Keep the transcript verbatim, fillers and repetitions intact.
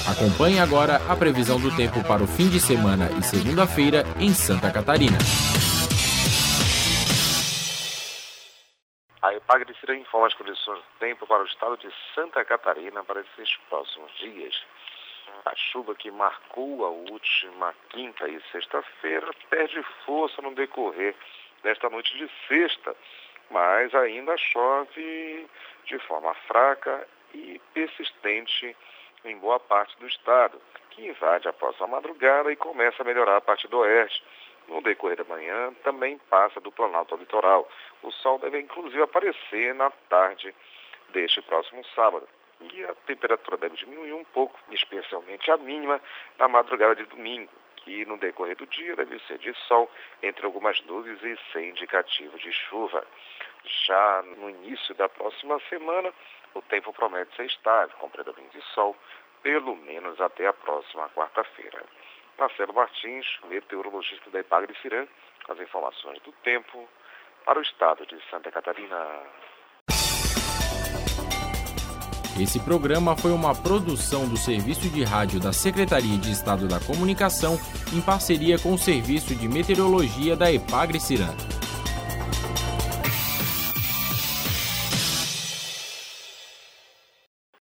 Acompanhe agora a previsão do tempo para o fim de semana e segunda-feira em Santa Catarina. A Epagre-Ciran informa as condições do tempo para o estado de Santa Catarina para esses próximos dias. A chuva que marcou a última quinta e sexta-feira perde força no decorrer desta noite de sexta, mas ainda chove de forma fraca e persistente em boa parte do estado, que invade após a madrugada e começa a melhorar a partir do oeste. No decorrer da manhã, também passa do Planalto ao litoral. O sol deve inclusive aparecer na tarde deste próximo sábado. E a temperatura deve diminuir um pouco, especialmente a mínima, na madrugada de domingo, que no decorrer do dia deve ser de sol, entre algumas nuvens e sem indicativo de chuva. Já no início da próxima semana, o tempo promete ser estável, com predomínio de sol, pelo menos até a próxima quarta-feira. Marcelo Martins, meteorologista da Epagre-Ciran, com as informações do tempo para o estado de Santa Catarina. Esse programa foi uma produção do Serviço de Rádio da Secretaria de Estado da Comunicação, em parceria com o Serviço de Meteorologia da Epagre-Ciran.